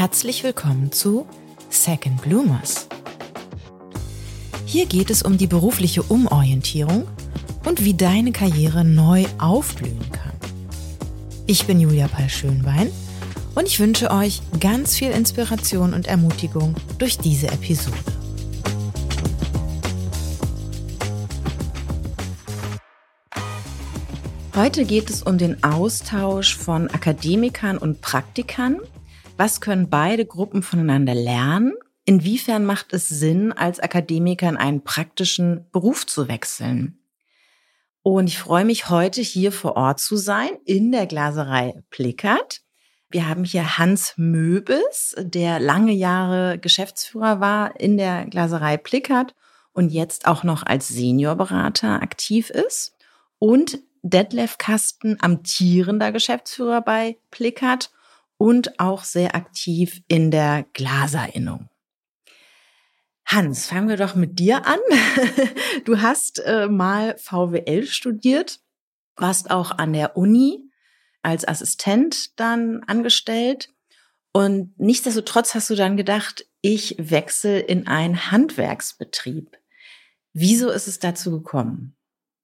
Herzlich willkommen zu Second Bloomers. Hier geht es um die berufliche Umorientierung und wie deine Karriere neu aufblühen kann. Ich bin Julia Pall-Schönbein und ich wünsche euch ganz viel Inspiration und Ermutigung durch diese Episode. Heute geht es um den Austausch von Akademikern und Praktikern. Was können beide Gruppen voneinander lernen? Inwiefern macht es Sinn, als Akademiker in einen praktischen Beruf zu wechseln? Und ich freue mich, heute hier vor Ort zu sein, in der Glaserei Plickert. Wir haben hier Hans Möbes, der lange Jahre Geschäftsführer war in der Glaserei Plickert und jetzt auch noch als Seniorberater aktiv ist. Und Detlef Kasten, amtierender Geschäftsführer bei Plickert und auch sehr aktiv in der Glaserinnung. Hans, fangen wir doch mit dir an. Du hast mal VWL studiert, warst auch an der Uni als Assistent dann angestellt und nichtsdestotrotz hast du dann gedacht, ich wechsle in einen Handwerksbetrieb. Wieso ist es dazu gekommen?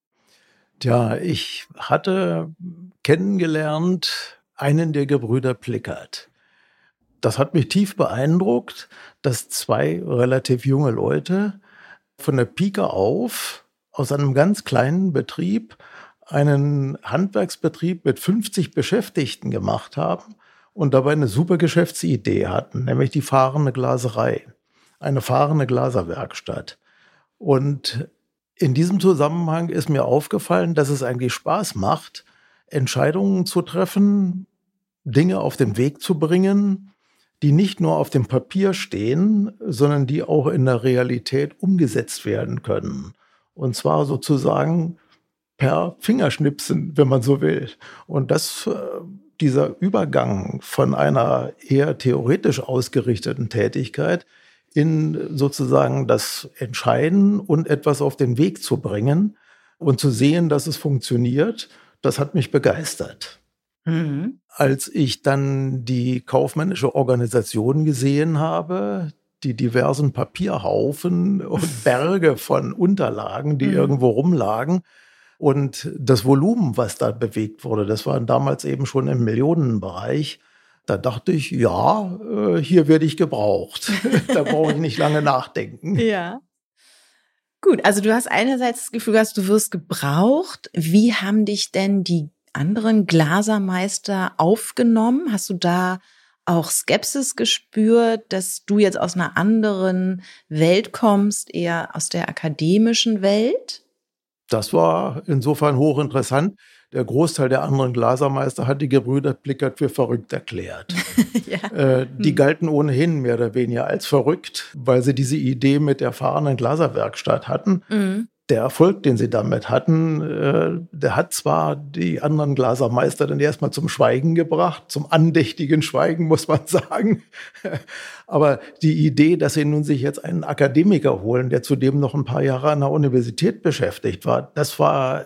Tja, ich hatte kennengelernt einen der Gebrüder Plickert. Das hat mich tief beeindruckt, dass zwei relativ junge Leute von der Pike auf aus einem ganz kleinen Betrieb einen Handwerksbetrieb mit 50 Beschäftigten gemacht haben und dabei eine super Geschäftsidee hatten, nämlich die fahrende Glaserei, eine fahrende Glaserwerkstatt. Und in diesem Zusammenhang ist mir aufgefallen, dass es eigentlich Spaß macht, Entscheidungen zu treffen, Dinge auf den Weg zu bringen, die nicht nur auf dem Papier stehen, sondern die auch in der Realität umgesetzt werden können. Und zwar sozusagen per Fingerschnipsen, wenn man so will. Und dieser Übergang von einer eher theoretisch ausgerichteten Tätigkeit in sozusagen das Entscheiden und etwas auf den Weg zu bringen und zu sehen, dass es funktioniert, das hat mich begeistert. Mhm. Als ich dann die kaufmännische Organisation gesehen habe, die diversen Papierhaufen und Berge von Unterlagen, die irgendwo rumlagen und das Volumen, was da bewegt wurde, das war damals eben schon im Millionenbereich. Da dachte ich, ja, hier werde ich gebraucht. Da brauche ich nicht lange nachdenken. Ja. Gut, also du hast einerseits das Gefühl, dass du wirst gebraucht. Wie haben dich denn die anderen Glasermeister aufgenommen? Hast du da auch Skepsis gespürt, dass du jetzt aus einer anderen Welt kommst, eher aus der akademischen Welt? Das war insofern hochinteressant. Der Großteil der anderen Glasermeister hat die Gebrüder Plickert für verrückt erklärt. Ja. Die galten ohnehin mehr oder weniger als verrückt, weil sie diese Idee mit der fahrenden Glaserwerkstatt hatten. Mhm. Der Erfolg, den sie damit hatten, der hat zwar die anderen Glasermeister dann erstmal zum Schweigen gebracht, zum andächtigen Schweigen, muss man sagen. Aber die Idee, dass sie nun sich jetzt einen Akademiker holen, der zudem noch ein paar Jahre an der Universität beschäftigt war, das war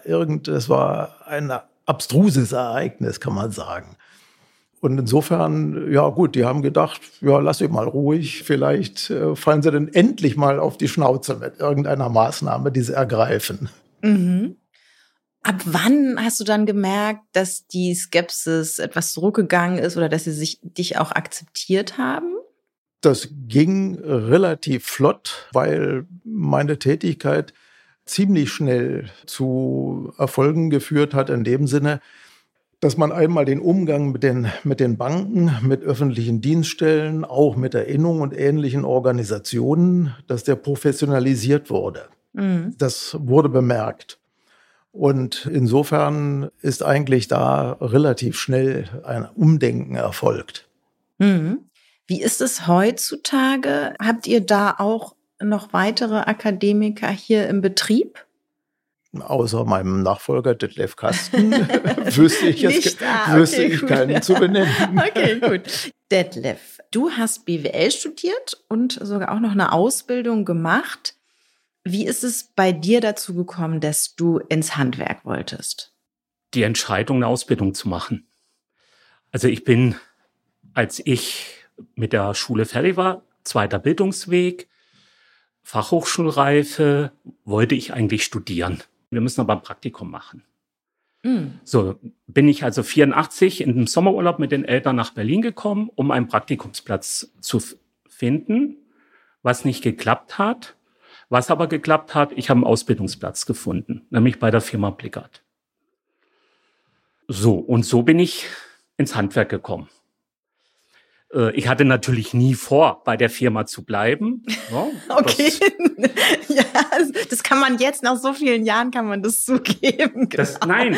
ein abstruses Ereignis, kann man sagen. Und insofern, ja gut, die haben gedacht, ja, lass sie mal ruhig, vielleicht fallen sie dann endlich mal auf die Schnauze mit irgendeiner Maßnahme, die sie ergreifen. Mhm. Ab wann hast du dann gemerkt, dass die Skepsis etwas zurückgegangen ist oder dass sie dich auch akzeptiert haben? Das ging relativ flott, weil meine Tätigkeit ziemlich schnell zu Erfolgen geführt hat, in dem Sinne, dass man einmal den Umgang mit den Banken, mit öffentlichen Dienststellen, auch mit der Innung und ähnlichen Organisationen, dass der professionalisiert wurde. Mhm. Das wurde bemerkt. Und insofern ist eigentlich da relativ schnell ein Umdenken erfolgt. Mhm. Wie ist es heutzutage? Habt ihr da auch noch weitere Akademiker hier im Betrieb? Außer meinem Nachfolger Detlef Kasten wüsste ich keinen zu benennen. Okay, gut. Detlef, du hast BWL studiert und sogar auch noch eine Ausbildung gemacht. Wie ist es bei dir dazu gekommen, dass du ins Handwerk wolltest? Die Entscheidung, eine Ausbildung zu machen. Also als ich mit der Schule fertig war, zweiter Bildungsweg, Fachhochschulreife, wollte ich eigentlich studieren. Wir müssen aber ein Praktikum machen. So bin ich also 84 in den Sommerurlaub mit den Eltern nach Berlin gekommen, um einen Praktikumsplatz zu finden, was nicht geklappt hat. Was aber geklappt hat, ich habe einen Ausbildungsplatz gefunden, nämlich bei der Firma Plickert. Und so bin ich ins Handwerk gekommen. Ich hatte natürlich nie vor, bei der Firma zu bleiben. Ja, okay, ja, das kann man jetzt, nach so vielen Jahren kann man das zugeben. Nein,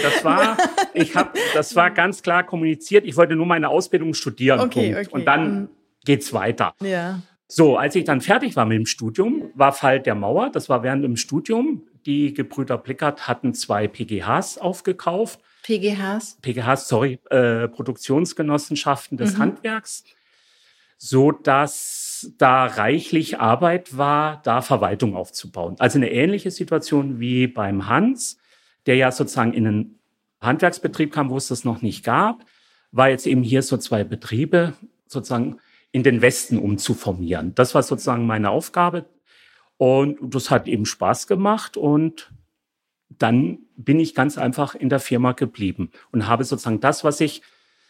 das war ganz klar kommuniziert. Ich wollte nur meine Ausbildung studieren. Okay. Und dann geht's weiter. Ja. So, als ich dann fertig war mit dem Studium, war Fall der Mauer. Das war während dem Studium. Die Gebrüder Plickert hatten 2 PGHs aufgekauft. PGHs, Produktionsgenossenschaften des Handwerks, so dass da reichlich Arbeit war, da Verwaltung aufzubauen. Also eine ähnliche Situation wie beim Hans, der ja sozusagen in einen Handwerksbetrieb kam, wo es das noch nicht gab, war jetzt eben hier so 2 Betriebe sozusagen in den Westen umzuformieren. Das war sozusagen meine Aufgabe und das hat eben Spaß gemacht und dann bin ich ganz einfach in der Firma geblieben und habe sozusagen das, was ich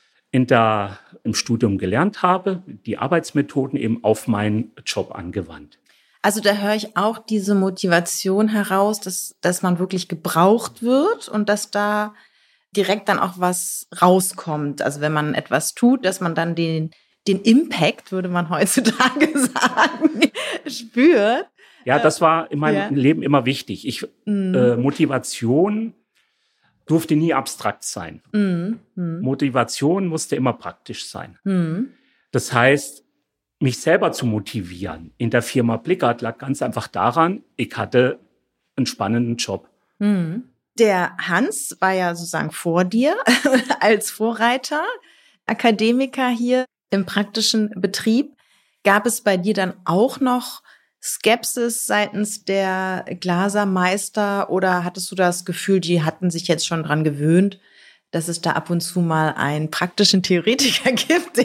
im Studium gelernt habe, die Arbeitsmethoden eben auf meinen Job angewandt. Also da höre ich auch diese Motivation heraus, dass man wirklich gebraucht wird und dass da direkt dann auch was rauskommt. Also wenn man etwas tut, dass man dann den Impact, würde man heutzutage sagen, spürt. Ja, das war in meinem Leben immer wichtig. Motivation durfte nie abstrakt sein. Motivation musste immer praktisch sein. Das heißt, mich selber zu motivieren in der Firma Plickert lag ganz einfach daran, ich hatte einen spannenden Job. Der Hans war ja sozusagen vor dir als Vorreiter, Akademiker hier im praktischen Betrieb. Gab es bei dir dann auch noch Skepsis seitens der Glasermeister oder hattest du das Gefühl, die hatten sich jetzt schon dran gewöhnt, dass es da ab und zu mal einen praktischen Theoretiker gibt,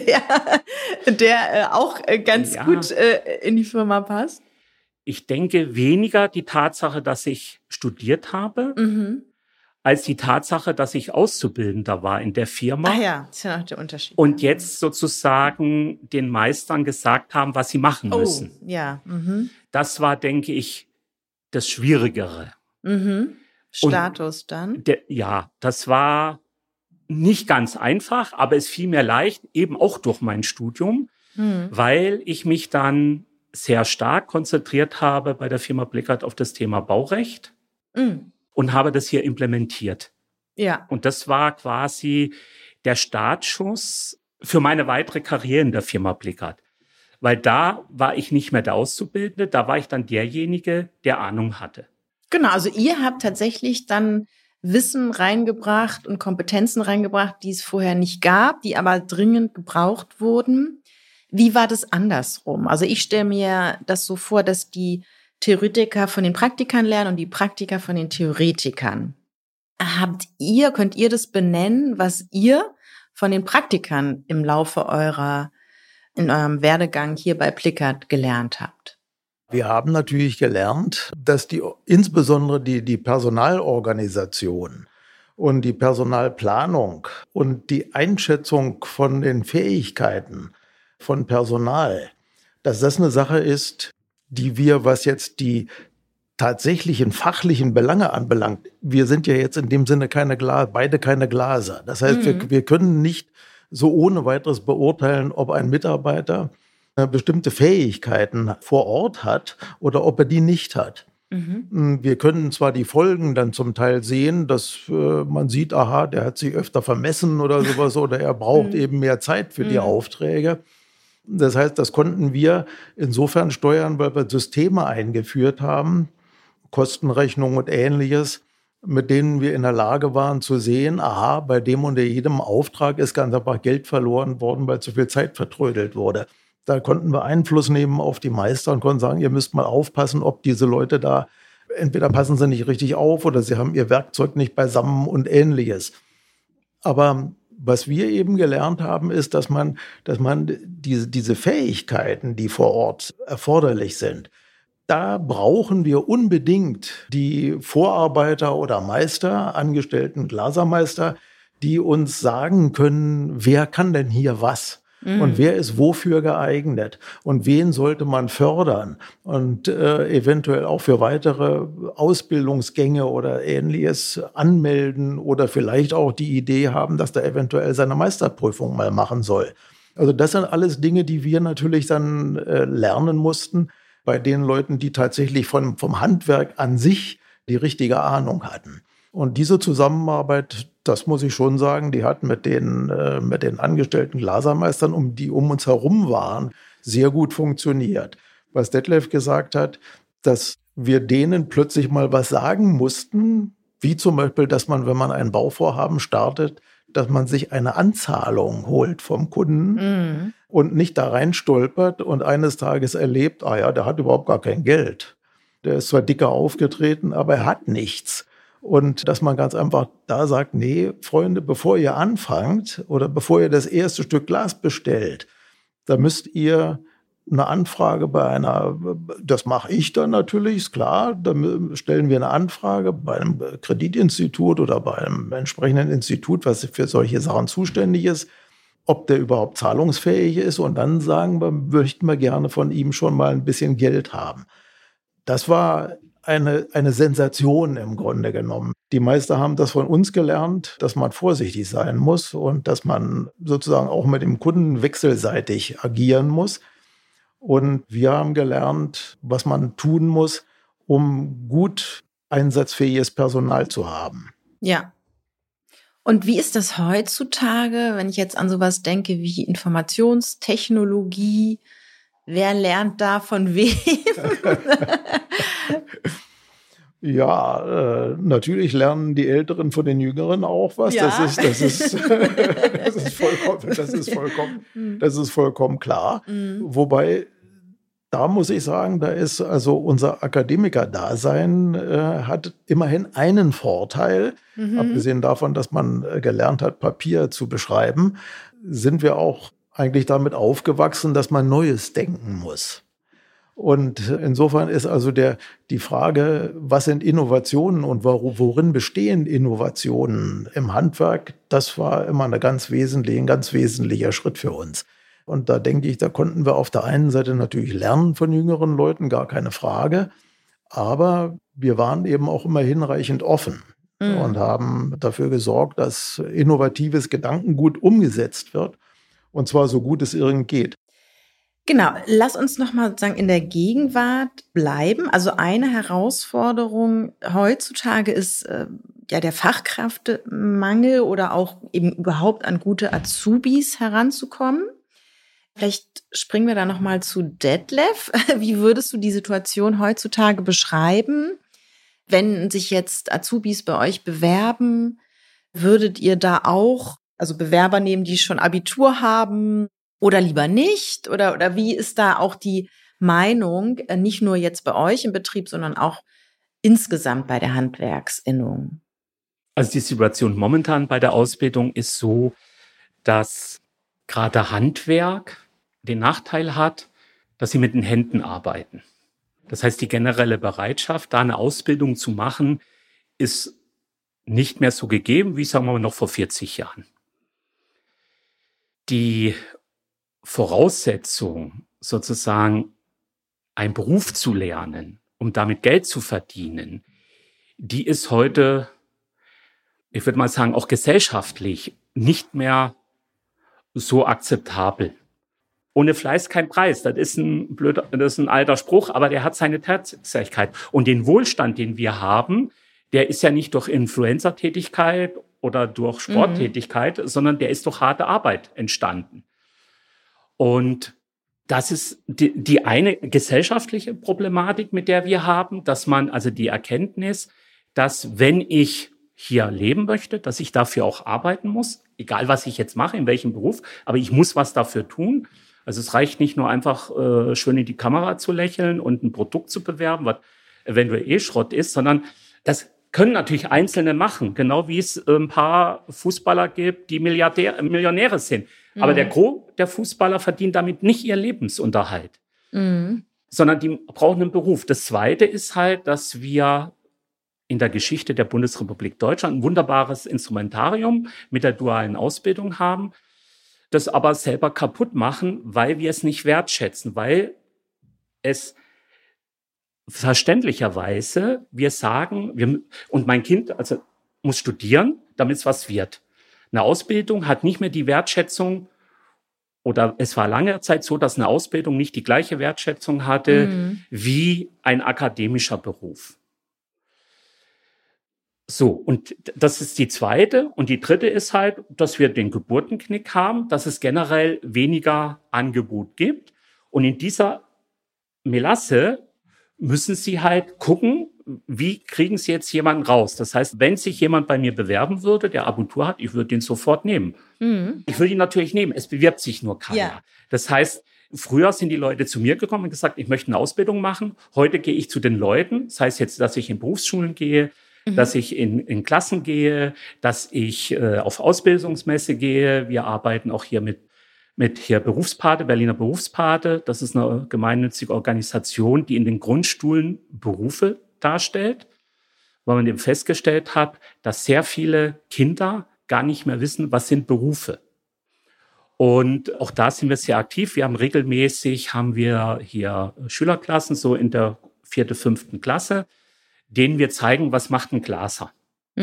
der auch ganz gut in die Firma passt? Ich denke weniger die Tatsache, dass ich studiert habe, als die Tatsache, dass ich Auszubildender war in der Firma. Ah ja, das ist ja noch der Unterschied. Und jetzt sozusagen den Meistern gesagt haben, was sie machen müssen. Ja. Das war, denke ich, das Schwierigere. Status dann? Das war nicht ganz einfach, aber es fiel mir leicht, eben auch durch mein Studium, weil ich mich dann sehr stark konzentriert habe bei der Firma Plickert auf das Thema Baurecht. Und habe das hier implementiert. Ja. Und das war quasi der Startschuss für meine weitere Karriere in der Firma Plickert. Weil da war ich nicht mehr der Auszubildende, da war ich dann derjenige, der Ahnung hatte. Genau, also ihr habt tatsächlich dann Wissen reingebracht und Kompetenzen reingebracht, die es vorher nicht gab, die aber dringend gebraucht wurden. Wie war das andersrum? Also ich stelle mir das so vor, dass die Theoretiker von den Praktikern lernen und die Praktiker von den Theoretikern. Könnt ihr das benennen, was ihr von den Praktikern im Laufe in eurem Werdegang hier bei Plickert gelernt habt? Wir haben natürlich gelernt, dass insbesondere die Personalorganisation und die Personalplanung und die Einschätzung von den Fähigkeiten von Personal, dass das eine Sache ist, die wir, was jetzt die tatsächlichen fachlichen Belange anbelangt, wir sind ja jetzt in dem Sinne beide keine Glaser. Das heißt, wir können nicht so ohne weiteres beurteilen, ob ein Mitarbeiter bestimmte Fähigkeiten vor Ort hat oder ob er die nicht hat. Wir können zwar die Folgen dann zum Teil sehen, dass man sieht, aha, der hat sich öfter vermessen oder sowas oder er braucht eben mehr Zeit für die Aufträge. Das heißt, das konnten wir insofern steuern, weil wir Systeme eingeführt haben, Kostenrechnung und Ähnliches, mit denen wir in der Lage waren zu sehen, aha, bei dem und jedem Auftrag ist ganz einfach Geld verloren worden, weil zu viel Zeit vertrödelt wurde. Da konnten wir Einfluss nehmen auf die Meister und konnten sagen, ihr müsst mal aufpassen, ob diese Leute da, entweder passen sie nicht richtig auf oder sie haben ihr Werkzeug nicht beisammen und Ähnliches. Aber Was wir eben gelernt haben, ist, dass man diese Fähigkeiten, die vor Ort erforderlich sind, da brauchen wir unbedingt die Vorarbeiter oder Meister, angestellten Glasermeister, die uns sagen können, wer kann denn hier was? Und wer ist wofür geeignet? Und wen sollte man fördern? Und eventuell auch für weitere Ausbildungsgänge oder Ähnliches anmelden oder vielleicht auch die Idee haben, dass der eventuell seine Meisterprüfung mal machen soll. Also das sind alles Dinge, die wir natürlich dann lernen mussten bei den Leuten, die tatsächlich vom Handwerk an sich die richtige Ahnung hatten. Und diese Zusammenarbeit, das muss ich schon sagen, die hat mit den angestellten Glasermeistern, die um uns herum waren, sehr gut funktioniert. Was Detlef gesagt hat, dass wir denen plötzlich mal was sagen mussten, wie zum Beispiel, dass man, wenn man ein Bauvorhaben startet, dass man sich eine Anzahlung holt vom Kunden und nicht da reinstolpert und eines Tages erlebt, der hat überhaupt gar kein Geld. Der ist zwar dicker aufgetreten, aber er hat nichts. Und dass man ganz einfach da sagt, nee, Freunde, bevor ihr anfangt oder bevor ihr das erste Stück Glas bestellt, da müsst ihr eine Anfrage das mache ich dann natürlich, ist klar, da stellen wir eine Anfrage bei einem Kreditinstitut oder bei einem entsprechenden Institut, was für solche Sachen zuständig ist, ob der überhaupt zahlungsfähig ist, und dann sagen wir, möchten wir gerne von ihm schon mal ein bisschen Geld haben. Das war eine Sensation im Grunde genommen. Die Meister haben das von uns gelernt, dass man vorsichtig sein muss und dass man sozusagen auch mit dem Kunden wechselseitig agieren muss. Und wir haben gelernt, was man tun muss, um gut einsatzfähiges Personal zu haben. Ja. Und wie ist das heutzutage, wenn ich jetzt an sowas denke wie Informationstechnologie? Wer lernt da von wem? Ja, natürlich lernen die Älteren von den Jüngeren auch was. Ja. Das ist vollkommen klar. Wobei, da muss ich sagen, da ist also unser Akademiker-Dasein hat immerhin einen Vorteil. Abgesehen davon, dass man gelernt hat, Papier zu beschreiben, sind wir auch eigentlich damit aufgewachsen, dass man Neues denken muss. Und insofern ist also die Frage, was sind Innovationen und worin bestehen Innovationen im Handwerk, das war immer ein ganz wesentlicher Schritt für uns. Und da denke ich, da konnten wir auf der einen Seite natürlich lernen von jüngeren Leuten, gar keine Frage. Aber wir waren eben auch immer hinreichend offen und haben dafür gesorgt, dass innovatives Gedankengut umgesetzt wird. Und zwar so gut es irgend geht. Genau, lass uns nochmal sozusagen in der Gegenwart bleiben. Also eine Herausforderung heutzutage ist der Fachkräftemangel oder auch eben überhaupt an gute Azubis heranzukommen. Vielleicht springen wir da nochmal zu Detlef. Wie würdest du die Situation heutzutage beschreiben? Wenn sich jetzt Azubis bei euch bewerben, würdet ihr da auch Bewerber nehmen, die schon Abitur haben oder lieber nicht? Oder wie ist da auch die Meinung, nicht nur jetzt bei euch im Betrieb, sondern auch insgesamt bei der Handwerksinnung? Also die Situation momentan bei der Ausbildung ist so, dass gerade Handwerk den Nachteil hat, dass sie mit den Händen arbeiten. Das heißt, die generelle Bereitschaft, da eine Ausbildung zu machen, ist nicht mehr so gegeben, wie sagen wir mal noch vor 40 Jahren. Die Voraussetzung, sozusagen einen Beruf zu lernen, um damit Geld zu verdienen, die ist heute, ich würde mal sagen, auch gesellschaftlich nicht mehr so akzeptabel. Ohne Fleiß kein Preis. Das ist ein alter Spruch, aber der hat seine Tatsächlichkeit. Und den Wohlstand, den wir haben, der ist ja nicht durch Influencer-Tätigkeit oder durch Sporttätigkeit, sondern der ist durch harte Arbeit entstanden. Und das ist die eine gesellschaftliche Problematik, mit der wir haben, dass man also die Erkenntnis, dass wenn ich hier leben möchte, dass ich dafür auch arbeiten muss, egal was ich jetzt mache, in welchem Beruf, aber ich muss was dafür tun. Also es reicht nicht nur einfach schön in die Kamera zu lächeln und ein Produkt zu bewerben, was eventuell Schrott ist, sondern das können natürlich Einzelne machen, genau wie es ein paar Fußballer gibt, die Millionäre sind. Aber der Gros der Fußballer verdient damit nicht ihr Lebensunterhalt, sondern die brauchen einen Beruf. Das Zweite ist halt, dass wir in der Geschichte der Bundesrepublik Deutschland ein wunderbares Instrumentarium mit der dualen Ausbildung haben, das aber selber kaputt machen, weil wir es nicht wertschätzen, weil es verständlicherweise wir sagen, und mein Kind muss studieren, damit es was wird. Eine Ausbildung hat nicht mehr die Wertschätzung, oder es war lange Zeit so, dass eine Ausbildung nicht die gleiche Wertschätzung hatte wie ein akademischer Beruf. So, und das ist die zweite. Und die dritte ist halt, dass wir den Geburtenknick haben, dass es generell weniger Angebot gibt. Und in dieser Melasse müssen Sie halt gucken, wie kriegen Sie jetzt jemanden raus? Das heißt, wenn sich jemand bei mir bewerben würde, der Abitur hat, ich würde ihn sofort nehmen. Ich würde ihn natürlich nehmen. Es bewirbt sich nur keiner. Ja. Das heißt, früher sind die Leute zu mir gekommen und gesagt, ich möchte eine Ausbildung machen. Heute gehe ich zu den Leuten. Das heißt jetzt, dass ich in Berufsschulen gehe, dass ich in Klassen gehe, dass ich auf Ausbildungsmesse gehe. Wir arbeiten auch hier mit hier Berufspate, Berliner Berufspate. Das ist eine gemeinnützige Organisation, die in den Grundschulen Berufe darstellt, weil man eben festgestellt hat, dass sehr viele Kinder gar nicht mehr wissen, was sind Berufe. Und auch da sind wir sehr aktiv. Wir haben hier Schülerklassen, so in der 4., 5. Klasse, denen wir zeigen, was macht ein Glaser.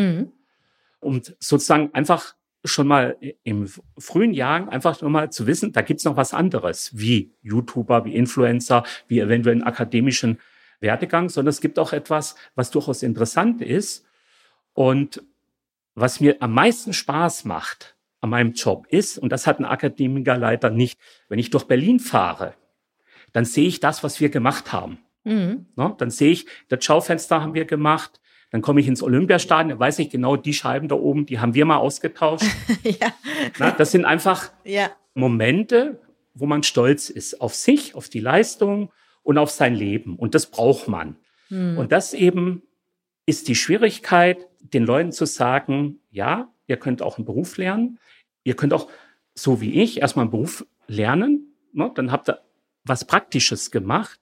Und sozusagen einfach schon mal im frühen Jahren einfach nur mal zu wissen, da gibt's noch was anderes, wie YouTuber, wie Influencer, wie eventuell einen akademischen Werdegang, sondern es gibt auch etwas, was durchaus interessant ist. Und was mir am meisten Spaß macht an meinem Job ist, und das hat ein Akademiker leider nicht, wenn ich durch Berlin fahre, dann sehe ich das, was wir gemacht haben. No, dann sehe ich, das Schaufenster haben wir gemacht, dann komme ich ins Olympiastadion, dann weiß ich genau, die Scheiben da oben, die haben wir mal ausgetauscht. Ja. Na, das sind einfach Momente, wo man stolz ist auf sich, auf die Leistung und auf sein Leben. Und das braucht man. Und das eben ist die Schwierigkeit, den Leuten zu sagen, ja, ihr könnt auch einen Beruf lernen. Ihr könnt auch, so wie ich, erstmal einen Beruf lernen. Ne? Dann habt ihr was Praktisches gemacht.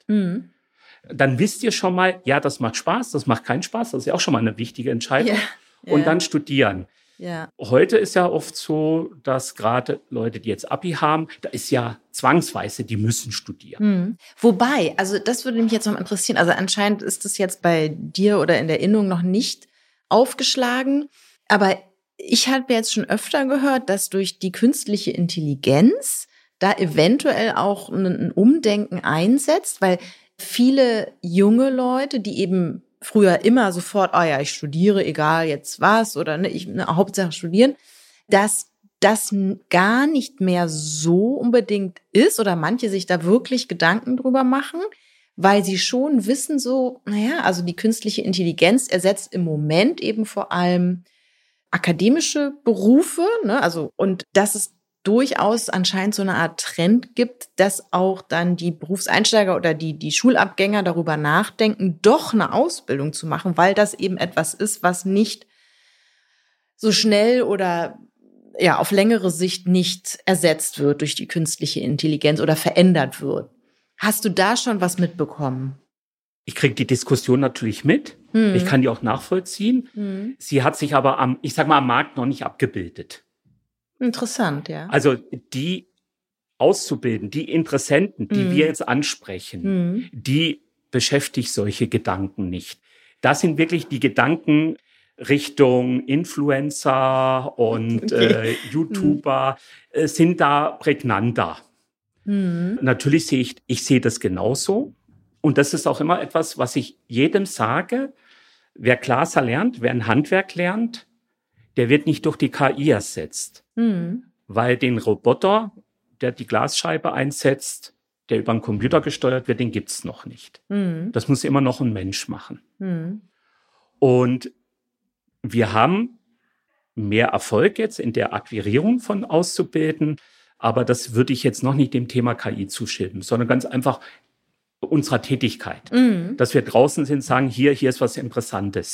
Dann wisst ihr schon mal, ja, das macht Spaß, das macht keinen Spaß. Das ist ja auch schon mal eine wichtige Entscheidung. Und dann studieren. Heute ist ja oft so, dass gerade Leute, die jetzt Abi haben, da ist ja zwangsweise, die müssen studieren. Wobei, also das würde mich jetzt noch interessieren, also anscheinend ist das jetzt bei dir oder in der Innung noch nicht aufgeschlagen, aber ich habe jetzt schon öfter gehört, dass durch die künstliche Intelligenz da eventuell auch ein Umdenken einsetzt, weil viele junge Leute, die eben früher immer sofort, ich studiere, egal jetzt was, oder Hauptsache studieren, dass das gar nicht mehr so unbedingt ist oder manche sich da wirklich Gedanken drüber machen, weil sie schon wissen so, also die künstliche Intelligenz ersetzt im Moment eben vor allem akademische Berufe, und dass es durchaus anscheinend so eine Art Trend gibt, dass auch dann die Berufseinsteiger oder die Schulabgänger darüber nachdenken, doch eine Ausbildung zu machen, weil das eben etwas ist, was nicht so schnell oder auf längere Sicht nicht ersetzt wird durch die künstliche Intelligenz oder verändert wird. Hast du da schon was mitbekommen? Ich kriege die Diskussion natürlich mit. Ich kann die auch nachvollziehen. Sie hat sich aber am Markt noch nicht abgebildet. Interessant, ja. Also die auszubilden, die Interessenten, die wir jetzt ansprechen, die beschäftigt solche Gedanken nicht. Das sind wirklich die Gedanken Richtung Influencer und YouTuber sind da prägnanter. Natürlich sehe ich sehe das genauso. Und das ist auch immer etwas, was ich jedem sage. Wer Glaser lernt, wer ein Handwerk lernt, der wird nicht durch die KI ersetzt. Weil den Roboter, der die Glasscheibe einsetzt, der über einen Computer gesteuert wird, den gibt's noch nicht. Das muss immer noch ein Mensch machen. Und wir haben mehr Erfolg jetzt in der Akquirierung von Auszubildenden, aber das würde ich jetzt noch nicht dem Thema KI zuschieben, sondern ganz einfach unserer Tätigkeit. Dass wir draußen sind, sagen, hier ist was Interessantes.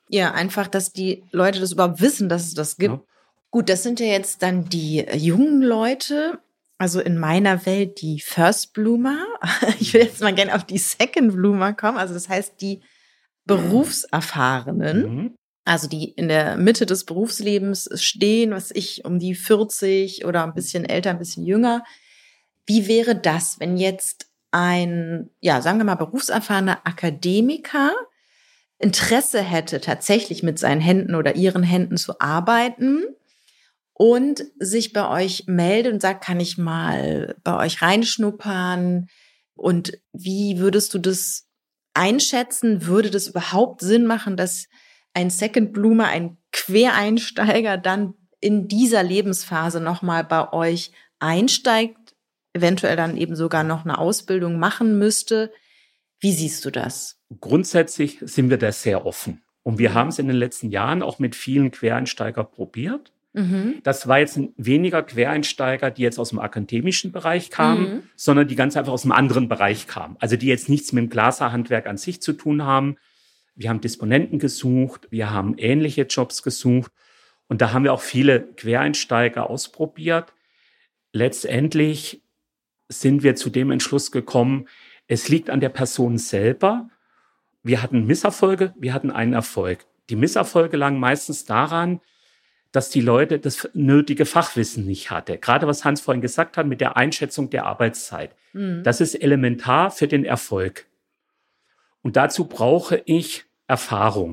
Ja, einfach, dass die Leute das überhaupt wissen, dass es das gibt. Ja. Gut, das sind ja jetzt dann die jungen Leute, also in meiner Welt die First Bloomer. Ich will jetzt mal gerne auf die Second Bloomer kommen, also das heißt die Berufserfahrenen, Mhm. also die in der Mitte des Berufslebens stehen, was ich um die 40 oder ein bisschen älter, ein bisschen jünger. Wie wäre das, wenn jetzt ein, ja, sagen wir mal, berufserfahrener Akademiker Interesse hätte, tatsächlich mit seinen Händen oder ihren Händen zu arbeiten und sich bei euch meldet und sagt, kann ich mal bei euch reinschnuppern? Und wie würdest du das einschätzen? Würde das überhaupt Sinn machen, dass ein Second Bloomer, ein Quereinsteiger dann in dieser Lebensphase nochmal bei euch einsteigt, eventuell dann eben sogar noch eine Ausbildung machen müsste? Wie siehst du das? Grundsätzlich sind wir da sehr offen. Und wir haben es in den letzten Jahren auch mit vielen Quereinsteigern probiert. Das war jetzt weniger Quereinsteiger, die jetzt aus dem akademischen Bereich kamen, sondern die ganz einfach aus einem anderen Bereich kamen. Also die jetzt nichts mit dem Glaserhandwerk an sich zu tun haben. Wir haben Disponenten gesucht, wir haben ähnliche Jobs gesucht. Und da haben wir auch viele Quereinsteiger ausprobiert. Letztendlich sind wir zu dem Entschluss gekommen, es liegt an der Person selber. Wir hatten Misserfolge, wir hatten einen Erfolg. Die Misserfolge lagen meistens daran, dass die Leute das nötige Fachwissen nicht hatten. Gerade was Hans vorhin gesagt hat mit der Einschätzung der Arbeitszeit. Das ist elementar für den Erfolg. Und dazu brauche ich Erfahrung.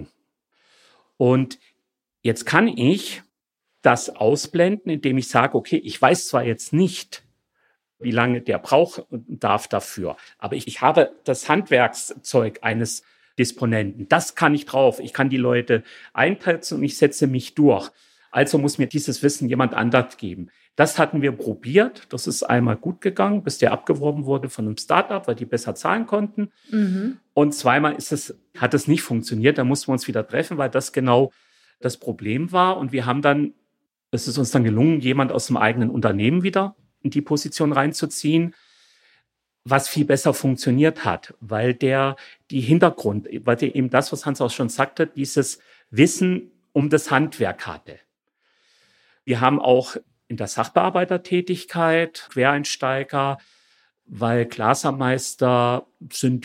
Und jetzt kann ich das ausblenden, indem ich sage, okay, ich weiß zwar jetzt nicht, wie lange der brauchen darf dafür, aber ich habe das Handwerkszeug eines Disponenten. Das kann ich drauf. Ich kann die Leute einpetzen und ich setze mich durch. Also muss mir dieses Wissen jemand anders geben. Das hatten wir probiert. Das ist einmal gut gegangen, bis der abgeworben wurde von einem Startup, weil die besser zahlen konnten. Und zweimal hat es nicht funktioniert. Da mussten wir uns wieder treffen, weil das genau das Problem war. Und es ist uns dann gelungen, jemand aus dem eigenen Unternehmen wieder in die Position reinzuziehen, was viel besser funktioniert hat, weil der eben das, was Hans auch schon sagte, dieses Wissen um das Handwerk hatte. Wir haben auch in der Sachbearbeitertätigkeit Quereinsteiger, weil Glasermeister sind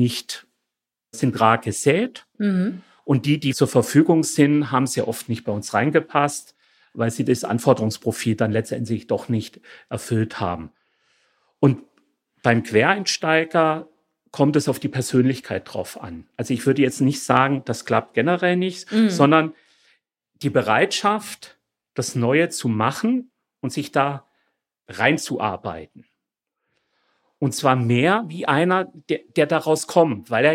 rar gesät. Und die zur Verfügung sind, haben sehr oft nicht bei uns reingepasst, weil sie das Anforderungsprofil dann letztendlich doch nicht erfüllt haben. Und beim Quereinsteiger kommt es auf die Persönlichkeit drauf an. Also ich würde jetzt nicht sagen, das klappt generell nicht, sondern die Bereitschaft, das Neue zu machen und sich da reinzuarbeiten. Und zwar mehr wie einer, der daraus kommt, weil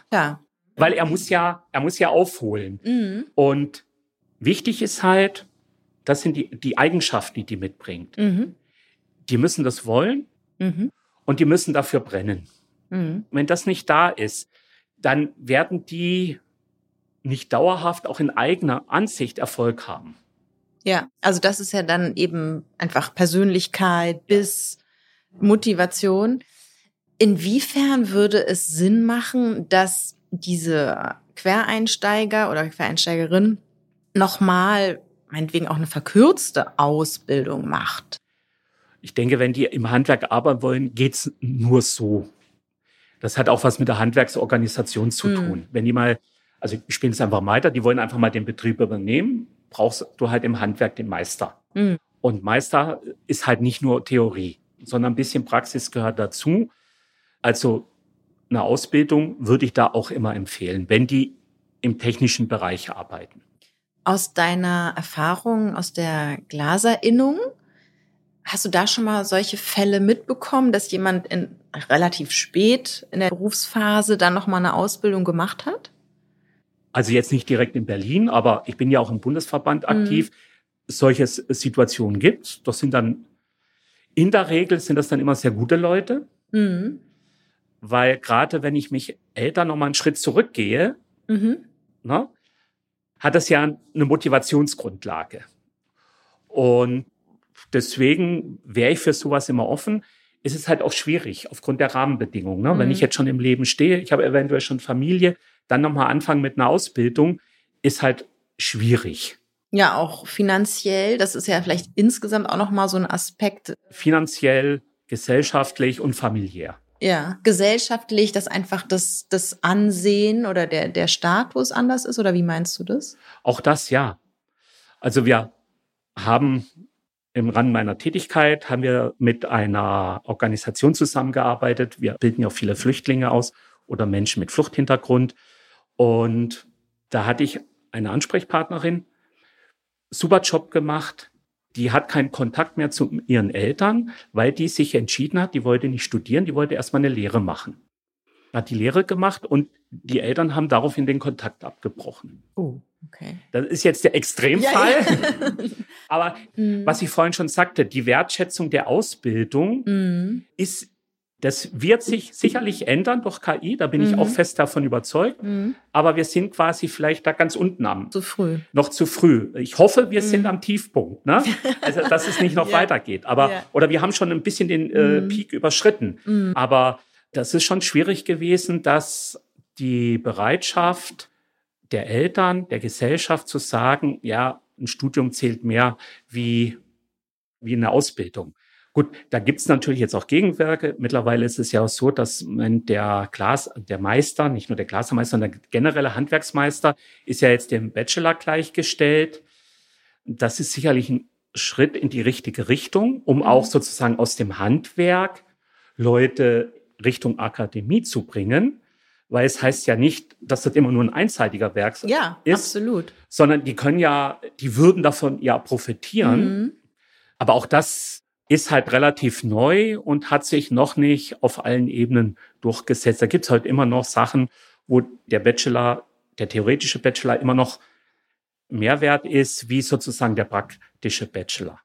er muss ja aufholen. Und wichtig ist halt, das sind die Eigenschaften, die mitbringt. Die müssen das wollen und die müssen dafür brennen. Wenn das nicht da ist, dann werden die nicht dauerhaft auch in eigener Ansicht Erfolg haben. Ja, also das ist ja dann eben einfach Persönlichkeit bis Motivation. Inwiefern würde es Sinn machen, dass diese Quereinsteiger oder Quereinsteigerin nochmal, meinetwegen auch eine verkürzte Ausbildung macht? Ich denke, wenn die im Handwerk arbeiten wollen, geht's nur so. Das hat auch was mit der Handwerksorganisation zu tun. Wenn die also ich spiele es einfach weiter, die wollen einfach mal den Betrieb übernehmen, brauchst du halt im Handwerk den Meister. Und Meister ist halt nicht nur Theorie, sondern ein bisschen Praxis gehört dazu. Also eine Ausbildung würde ich da auch immer empfehlen, wenn die im technischen Bereich arbeiten. Aus deiner Erfahrung aus der Glaserinnung, hast du da schon mal solche Fälle mitbekommen, dass jemand relativ spät in der Berufsphase dann noch mal eine Ausbildung gemacht hat? Also jetzt nicht direkt in Berlin, aber ich bin ja auch im Bundesverband aktiv. Solche Situationen gibt. Das sind dann, in der Regel sind das dann immer sehr gute Leute. Weil gerade wenn ich mich älter noch mal einen Schritt zurückgehe, hat das ja eine Motivationsgrundlage. Und deswegen wäre ich für sowas immer offen. Es ist halt auch schwierig aufgrund der Rahmenbedingungen. Wenn ich jetzt schon im Leben stehe, ich habe eventuell schon Familie, dann nochmal anfangen mit einer Ausbildung, ist halt schwierig. Ja, auch finanziell, das ist ja vielleicht insgesamt auch nochmal so ein Aspekt. Finanziell, gesellschaftlich und familiär. Ja, gesellschaftlich, dass einfach das Ansehen oder der Status anders ist, oder wie meinst du das? Auch das, ja. Also wir haben im Rahmen meiner Tätigkeit haben wir mit einer Organisation zusammengearbeitet. Wir bilden ja auch viele Flüchtlinge aus oder Menschen mit Fluchthintergrund. Und da hatte ich eine Ansprechpartnerin, super Job gemacht. Die hat keinen Kontakt mehr zu ihren Eltern, weil die sich entschieden hat, die wollte nicht studieren, die wollte erstmal eine Lehre machen. Hat die Lehre gemacht und die Eltern haben daraufhin den Kontakt abgebrochen. Oh, okay. Das ist jetzt der Extremfall. Ja. Aber was ich vorhin schon sagte, die Wertschätzung der Ausbildung das wird sich sicherlich ändern durch KI, da bin ich auch fest davon überzeugt. Aber wir sind quasi vielleicht da ganz unten noch zu früh. Ich hoffe, wir sind am Tiefpunkt, ne? Also, dass es nicht noch weitergeht. Aber, oder wir haben schon ein bisschen den Peak überschritten. Aber das ist schon schwierig gewesen, dass die Bereitschaft der Eltern, der Gesellschaft zu sagen, ja, ein Studium zählt mehr wie eine Ausbildung. Gut, da gibt's natürlich jetzt auch Gegenwerke. Mittlerweile ist es ja auch so, dass der Meister, nicht nur der Glasermeister, sondern der generelle Handwerksmeister ist ja jetzt dem Bachelor gleichgestellt. Das ist sicherlich ein Schritt in die richtige Richtung, um auch sozusagen aus dem Handwerk Leute Richtung Akademie zu bringen. Weil es heißt ja nicht, dass das immer nur ein einseitiger Werk ist. Ja, absolut. Sondern die würden davon ja profitieren. Aber auch das ist halt relativ neu und hat sich noch nicht auf allen Ebenen durchgesetzt. Da gibt es halt immer noch Sachen, wo der theoretische Bachelor immer noch mehr wert ist, wie sozusagen der praktische Bachelor.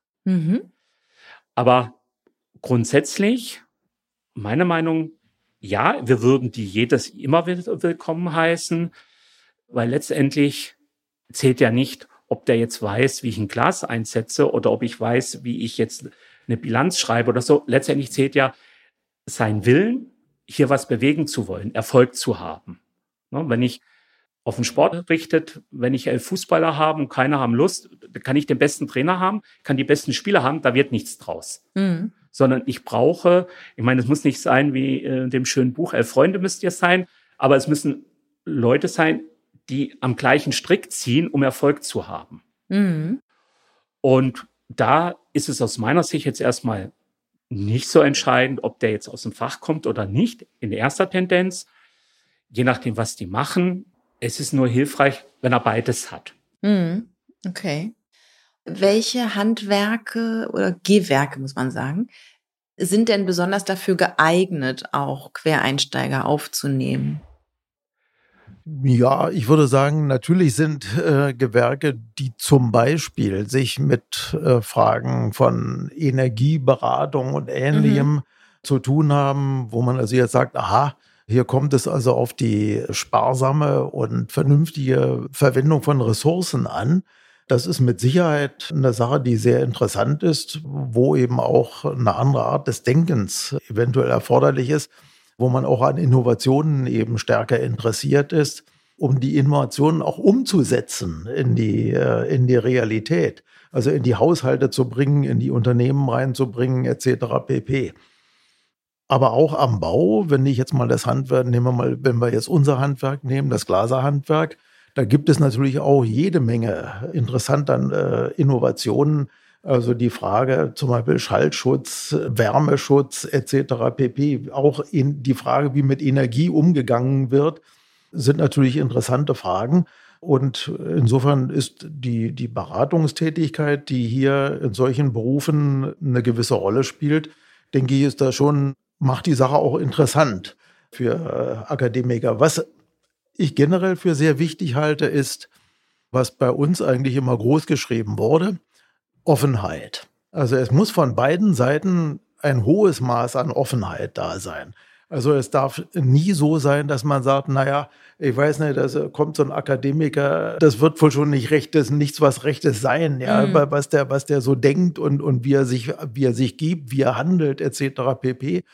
Aber grundsätzlich, meine Meinung, ja, wir würden die immer willkommen heißen, weil letztendlich zählt ja nicht, ob der jetzt weiß, wie ich ein Glas einsetze oder ob ich weiß, wie ich jetzt eine Bilanz schreibe oder so. Letztendlich zählt ja sein Willen, hier was bewegen zu wollen, Erfolg zu haben. Ne, wenn ich auf den Sport richtet, wenn ich 11 Fußballer habe und keiner haben Lust, kann ich den besten Trainer haben, kann die besten Spieler haben, da wird nichts draus. Sondern ich meine, es muss nicht sein wie in dem schönen Buch, 11 Freunde müsst ihr sein, aber es müssen Leute sein, die am gleichen Strick ziehen, um Erfolg zu haben. Und da ist es aus meiner Sicht jetzt erstmal nicht so entscheidend, ob der jetzt aus dem Fach kommt oder nicht, in erster Tendenz. Je nachdem, was die machen. Es ist nur hilfreich, wenn er beides hat. Okay. Welche Handwerke oder Gehwerke, muss man sagen, sind denn besonders dafür geeignet, auch Quereinsteiger aufzunehmen? Ja, ich würde sagen, natürlich sind Gewerke, die zum Beispiel sich mit Fragen von Energieberatung und Ähnlichem zu tun haben, wo man also jetzt sagt, aha, hier kommt es also auf die sparsame und vernünftige Verwendung von Ressourcen an. Das ist mit Sicherheit eine Sache, die sehr interessant ist, wo eben auch eine andere Art des Denkens eventuell erforderlich ist, wo man auch an Innovationen eben stärker interessiert ist, um die Innovationen auch umzusetzen in die Realität, also in die Haushalte zu bringen, in die Unternehmen reinzubringen, etc. pp. Aber auch am Bau, wenn ich jetzt mal das Handwerk, wenn wir jetzt unser Handwerk nehmen, das Glaserhandwerk, da gibt es natürlich auch jede Menge interessanter Innovationen. Also die Frage zum Beispiel Schallschutz, Wärmeschutz etc. pp. Auch die Frage, wie mit Energie umgegangen wird, sind natürlich interessante Fragen. Und insofern ist die Beratungstätigkeit, die hier in solchen Berufen eine gewisse Rolle spielt, denke ich, macht die Sache auch interessant für Akademiker. Was ich generell für sehr wichtig halte, ist, was bei uns eigentlich immer groß geschrieben wurde, Offenheit. Also es muss von beiden Seiten ein hohes Maß an Offenheit da sein. Also es darf nie so sein, dass man sagt, naja, ich weiß nicht, da kommt so ein Akademiker, das wird wohl schon nichts was Rechtes sein, ja, was der so denkt und wie er sich gibt, wie er handelt, etc. pp.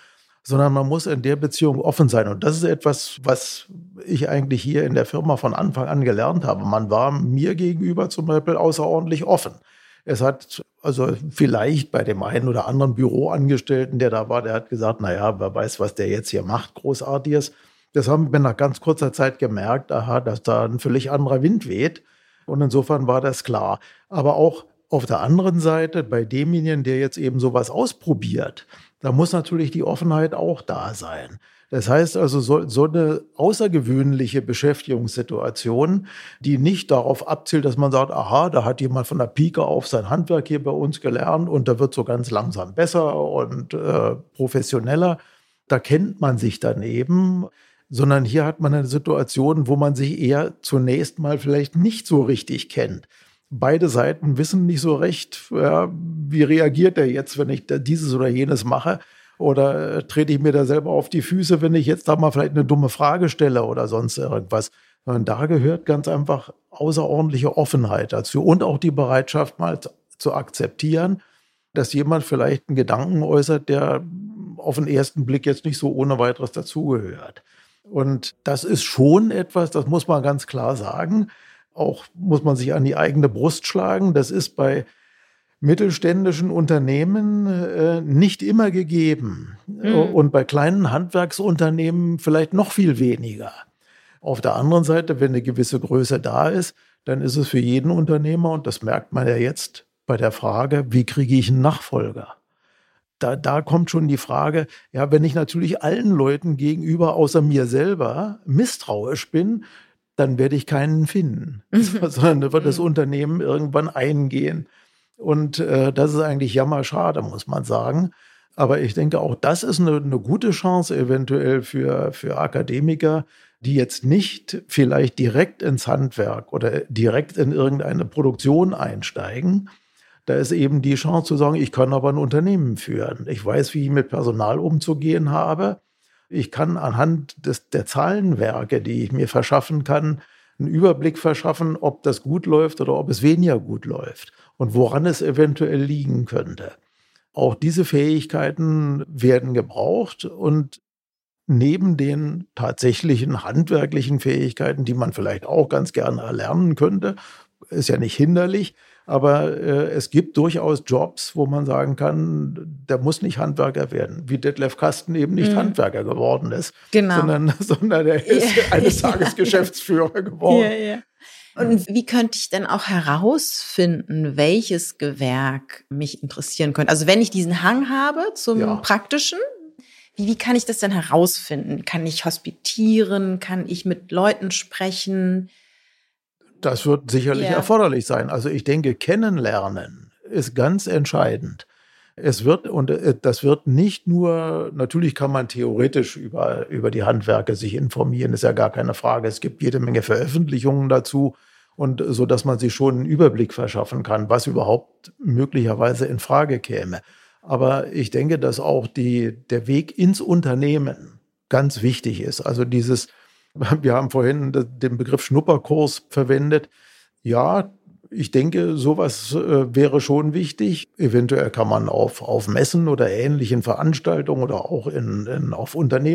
sondern man muss in der Beziehung offen sein. Und das ist etwas, was ich eigentlich hier in der Firma von Anfang an gelernt habe. Man war mir gegenüber zum Beispiel außerordentlich offen. Es hat also vielleicht bei dem einen oder anderen Büroangestellten, der da war, der hat gesagt, naja, wer weiß, was der jetzt hier macht, Großartiges. Das haben wir nach ganz kurzer Zeit gemerkt, dass da ein völlig anderer Wind weht. Und insofern war das klar. Aber auch auf der anderen Seite, bei demjenigen, der jetzt eben sowas ausprobiert, da muss natürlich die Offenheit auch da sein. Das heißt also, so eine außergewöhnliche Beschäftigungssituation, die nicht darauf abzielt, dass man sagt, aha, da hat jemand von der Pike auf sein Handwerk hier bei uns gelernt und da wird so ganz langsam besser und professioneller. Da kennt man sich dann eben, sondern hier hat man eine Situation, wo man sich eher zunächst mal vielleicht nicht so richtig kennt. Beide Seiten wissen nicht so recht, ja, wie reagiert er jetzt, wenn ich dieses oder jenes mache? Oder trete ich mir da selber auf die Füße, wenn ich jetzt da mal vielleicht eine dumme Frage stelle oder sonst irgendwas? Und da gehört ganz einfach außerordentliche Offenheit dazu und auch die Bereitschaft mal zu akzeptieren, dass jemand vielleicht einen Gedanken äußert, der auf den ersten Blick jetzt nicht so ohne weiteres dazugehört. Und das ist schon etwas, das muss man ganz klar sagen. Auch muss man sich an die eigene Brust schlagen. Das ist bei mittelständischen Unternehmen nicht immer gegeben. Und bei kleinen Handwerksunternehmen vielleicht noch viel weniger. Auf der anderen Seite, wenn eine gewisse Größe da ist, dann ist es für jeden Unternehmer, und das merkt man ja jetzt bei der Frage, wie kriege ich einen Nachfolger? Da kommt schon die Frage, ja, wenn ich natürlich allen Leuten gegenüber außer mir selber misstrauisch bin, dann werde ich keinen finden, sondern da wird das Unternehmen irgendwann eingehen. Und das ist eigentlich jammerschade, muss man sagen. Aber ich denke, auch das ist eine gute Chance eventuell für Akademiker, die jetzt nicht vielleicht direkt ins Handwerk oder direkt in irgendeine Produktion einsteigen. Da ist eben die Chance zu sagen, ich kann aber ein Unternehmen führen. Ich weiß, wie ich mit Personal umzugehen habe. Ich kann anhand der Zahlenwerke, die ich mir verschaffen kann, einen Überblick verschaffen, ob das gut läuft oder ob es weniger gut läuft und woran es eventuell liegen könnte. Auch diese Fähigkeiten werden gebraucht und neben den tatsächlichen handwerklichen Fähigkeiten, die man vielleicht auch ganz gerne erlernen könnte, ist ja nicht hinderlich, aber es gibt durchaus Jobs, wo man sagen kann, der muss nicht Handwerker werden, wie Detlef Kasten eben nicht Handwerker geworden ist, sondern er ist eines Tages Geschäftsführer geworden. Ja. Und wie könnte ich denn auch herausfinden, welches Gewerk mich interessieren könnte? Also wenn ich diesen Hang habe zum Praktischen, wie kann ich das denn herausfinden? Kann ich hospitieren? Kann ich mit Leuten sprechen? Das wird sicherlich erforderlich sein. Also ich denke, kennenlernen ist ganz entscheidend. Das wird nicht nur, natürlich kann man theoretisch über die Handwerke sich informieren, ist ja gar keine Frage. Es gibt jede Menge Veröffentlichungen dazu und so, dass man sich schon einen Überblick verschaffen kann, was überhaupt möglicherweise in Frage käme. Aber ich denke, dass auch der Weg ins Unternehmen ganz wichtig ist. Also wir haben vorhin den Begriff Schnupperkurs verwendet. Ja, ich denke, sowas wäre schon wichtig. Eventuell kann man auf Messen oder ähnlichen Veranstaltungen oder auch auf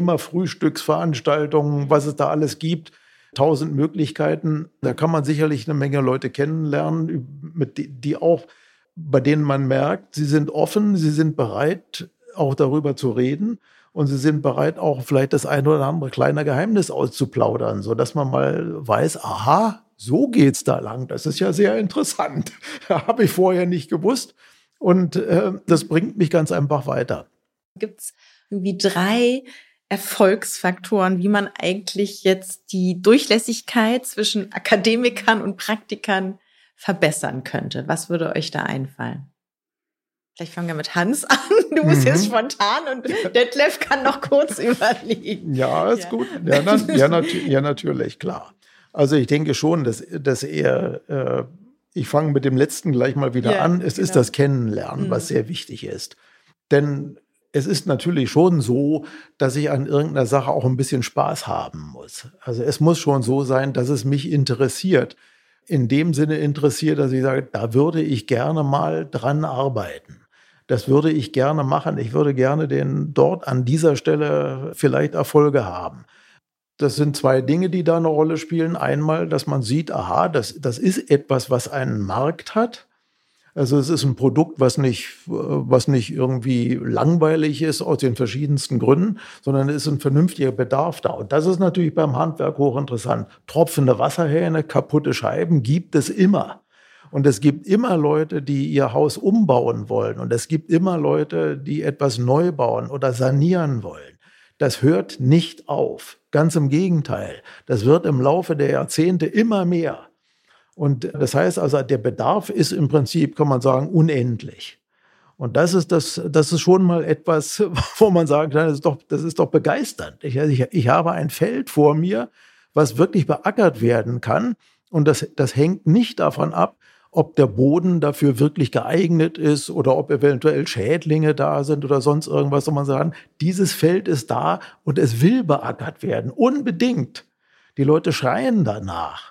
Unternehmerfrühstücksveranstaltungen, was es da alles gibt, 1000 Möglichkeiten. Da kann man sicherlich eine Menge Leute kennenlernen, bei denen man merkt, sie sind offen, sie sind bereit, auch darüber zu reden. Und sie sind bereit, auch vielleicht das eine oder andere kleine Geheimnis auszuplaudern, sodass man mal weiß, aha, so geht's da lang. Das ist ja sehr interessant. Habe ich vorher nicht gewusst. Und das bringt mich ganz einfach weiter. Gibt es irgendwie 3 Erfolgsfaktoren, wie man eigentlich jetzt die Durchlässigkeit zwischen Akademikern und Praktikern verbessern könnte? Was würde euch da einfallen? Vielleicht fangen wir mit Hans an. Du bist jetzt spontan und Detlef kann noch kurz überlegen. Ja, ist gut. Ja, natürlich, klar. Also ich denke schon, dass er, ich fange mit dem letzten gleich mal wieder an. Es ist das Kennenlernen, was sehr wichtig ist. Denn es ist natürlich schon so, dass ich an irgendeiner Sache auch ein bisschen Spaß haben muss. Also es muss schon so sein, dass es mich interessiert. In dem Sinne interessiert, dass ich sage, da würde ich gerne mal dran arbeiten. Das würde ich gerne machen. Ich würde gerne dort an dieser Stelle vielleicht Erfolge haben. Das sind zwei Dinge, die da eine Rolle spielen. Einmal, dass man sieht, aha, das ist etwas, was einen Markt hat. Also es ist ein Produkt, was nicht irgendwie langweilig ist aus den verschiedensten Gründen, sondern es ist ein vernünftiger Bedarf da. Und das ist natürlich beim Handwerk hochinteressant. Tropfende Wasserhähne, kaputte Scheiben gibt es immer. Und es gibt immer Leute, die ihr Haus umbauen wollen. Und es gibt immer Leute, die etwas neu bauen oder sanieren wollen. Das hört nicht auf. Ganz im Gegenteil. Das wird im Laufe der Jahrzehnte immer mehr. Und das heißt also, der Bedarf ist im Prinzip, kann man sagen, unendlich. Und das ist schon mal etwas, wo man sagen kann, das ist doch begeisternd. Ich habe ein Feld vor mir, was wirklich beackert werden kann. Und das hängt nicht davon ab, ob der Boden dafür wirklich geeignet ist oder ob eventuell Schädlinge da sind oder sonst irgendwas. Und man sagt, dieses Feld ist da und es will beackert werden. Unbedingt. Die Leute schreien danach.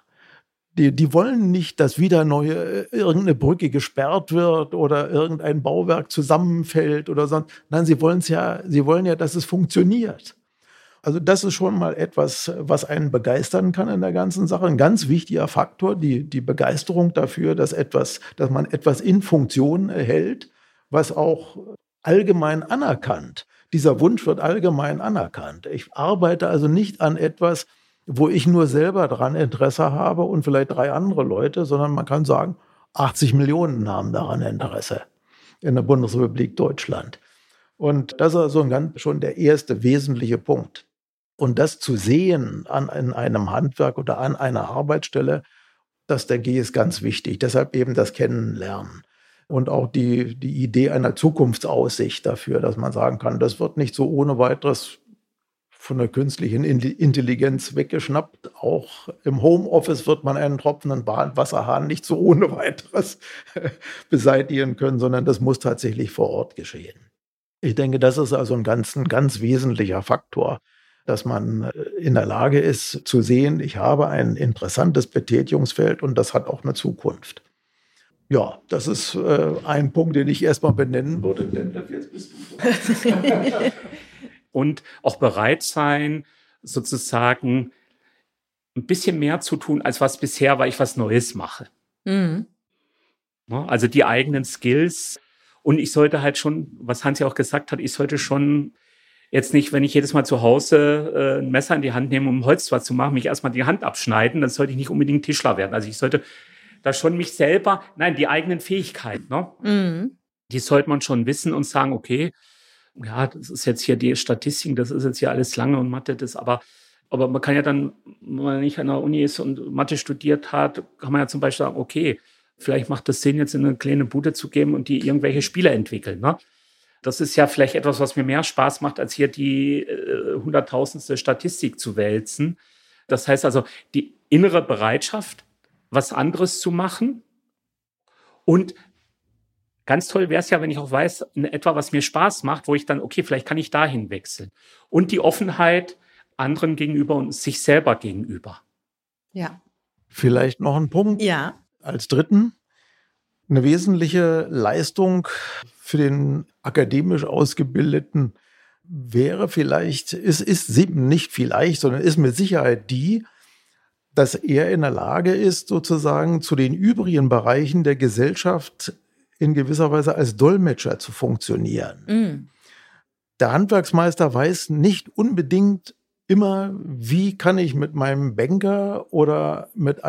Die wollen nicht, dass wieder irgendeine Brücke gesperrt wird oder irgendein Bauwerk zusammenfällt oder sonst. Nein, sie wollen ja, dass es funktioniert. Also das ist schon mal etwas, was einen begeistern kann in der ganzen Sache. Ein ganz wichtiger Faktor, die Begeisterung dafür, dass man etwas in Funktion hält, was auch allgemein anerkannt. Dieser Wunsch wird allgemein anerkannt. Ich arbeite also nicht an etwas, wo ich nur selber dran Interesse habe und vielleicht 3 andere Leute, sondern man kann sagen, 80 Millionen haben daran Interesse in der Bundesrepublik Deutschland. Und das ist also schon der erste wesentliche Punkt. Und das zu sehen in einem Handwerk oder an einer Arbeitsstelle, das, denke ich, ist ganz wichtig. Deshalb eben das Kennenlernen. Und auch die Idee einer Zukunftsaussicht dafür, dass man sagen kann, das wird nicht so ohne weiteres von der künstlichen Intelligenz weggeschnappt. Auch im Homeoffice wird man einen tropfenden Wasserhahn nicht so ohne weiteres beseitigen können, sondern das muss tatsächlich vor Ort geschehen. Ich denke, das ist also ein ganz wesentlicher Faktor, dass man in der Lage ist zu sehen, ich habe ein interessantes Betätigungsfeld und das hat auch eine Zukunft. Ja, das ist ein Punkt, den ich erstmal benennen würde, denn jetzt bist du. Und auch bereit sein, sozusagen ein bisschen mehr zu tun, als was bisher, weil ich was Neues mache. Mhm. Also die eigenen Skills. Und ich sollte halt schon, was Hans ja auch gesagt hat, ich sollte schon jetzt nicht, wenn ich jedes Mal zu Hause ein Messer in die Hand nehme, um Holz was zu machen, mich erstmal die Hand abschneiden, dann sollte ich nicht unbedingt Tischler werden. Also ich sollte da schon die eigenen Fähigkeiten, die sollte man schon wissen und sagen, okay, ja, das ist jetzt hier die Statistik, das ist jetzt hier alles lange und Mathe, aber man kann ja dann, wenn man nicht an der Uni ist und Mathe studiert hat, kann man ja zum Beispiel sagen, okay, vielleicht macht es Sinn, jetzt in eine kleine Bude zu geben und die irgendwelche Spiele entwickeln. Ne? Das ist ja vielleicht etwas, was mir mehr Spaß macht, als hier die 100.000. Statistik zu wälzen. Das heißt also, die innere Bereitschaft, was anderes zu machen. Und ganz toll wäre es ja, wenn ich auch weiß, in etwa, was mir Spaß macht, wo ich dann, okay, vielleicht kann ich dahin wechseln. Und die Offenheit anderen gegenüber und sich selber gegenüber. Ja. Vielleicht noch ein Punkt. Ja. Als dritten, eine wesentliche Leistung für den akademisch Ausgebildeten wäre vielleicht, ist nicht vielleicht, sondern ist mit Sicherheit dass er in der Lage ist, sozusagen zu den übrigen Bereichen der Gesellschaft in gewisser Weise als Dolmetscher zu funktionieren. Mhm. Der Handwerksmeister weiß nicht unbedingt immer, wie kann ich mit meinem Banker oder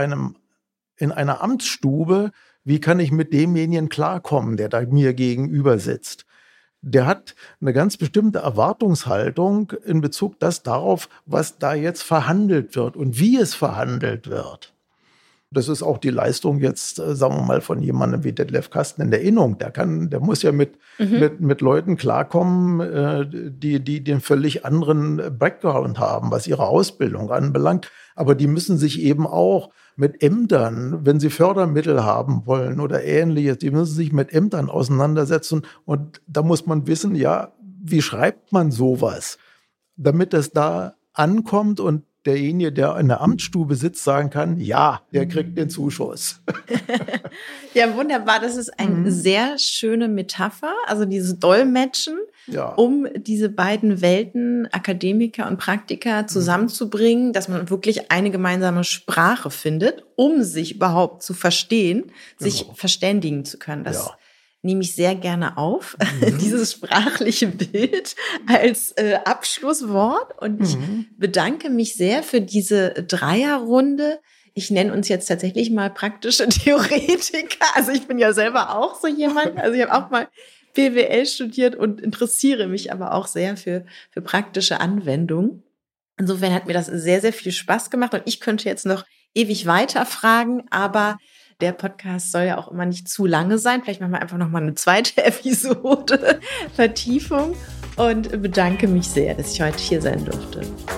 in einer Amtsstube, wie kann ich mit demjenigen klarkommen, der da mir gegenüber sitzt. Der hat eine ganz bestimmte Erwartungshaltung in Bezug darauf, was da jetzt verhandelt wird und wie es verhandelt wird. Das ist auch die Leistung jetzt, sagen wir mal, von jemandem wie Detlef Kasten in der Innung. Der muss ja mit Leuten klarkommen, die den völlig anderen Background haben, was ihre Ausbildung anbelangt. Aber die müssen sich eben auch mit Ämtern, wenn sie Fördermittel haben wollen oder Ähnliches, die müssen sich mit Ämtern auseinandersetzen. Und da muss man wissen, ja, wie schreibt man sowas, damit es da ankommt und derjenige, der in der Amtsstube sitzt, sagen kann, ja, der kriegt den Zuschuss. Ja, wunderbar. Das ist eine sehr schöne Metapher, also dieses Dolmetschen, um diese beiden Welten, Akademiker und Praktiker, zusammenzubringen, dass man wirklich eine gemeinsame Sprache findet, um sich überhaupt zu verstehen, sich verständigen zu können. Das nehme ich sehr gerne auf, dieses sprachliche Bild als Abschlusswort. Und ich bedanke mich sehr für diese Dreierrunde. Ich nenne uns jetzt tatsächlich mal praktische Theoretiker. Also ich bin ja selber auch so jemand. Also ich habe auch mal BWL studiert und interessiere mich aber auch sehr für praktische Anwendungen. Insofern hat mir das sehr, sehr viel Spaß gemacht. Und ich könnte jetzt noch ewig weiter fragen, aber der Podcast soll ja auch immer nicht zu lange sein. Vielleicht machen wir einfach noch mal eine zweite Episode, Vertiefung, und bedanke mich sehr, dass ich heute hier sein durfte.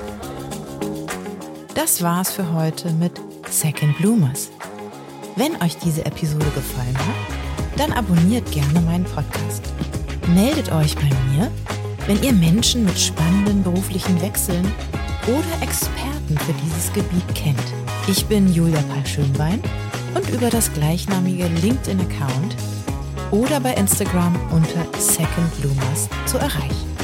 Das war's für heute mit Second Bloomers. Wenn euch diese Episode gefallen hat, dann abonniert gerne meinen Podcast. Meldet euch bei mir, wenn ihr Menschen mit spannenden beruflichen Wechseln oder Experten für dieses Gebiet kennt. Ich bin Julia Pahl-Schönbein und über das gleichnamige LinkedIn-Account oder bei Instagram unter Second Bloomers zu erreichen.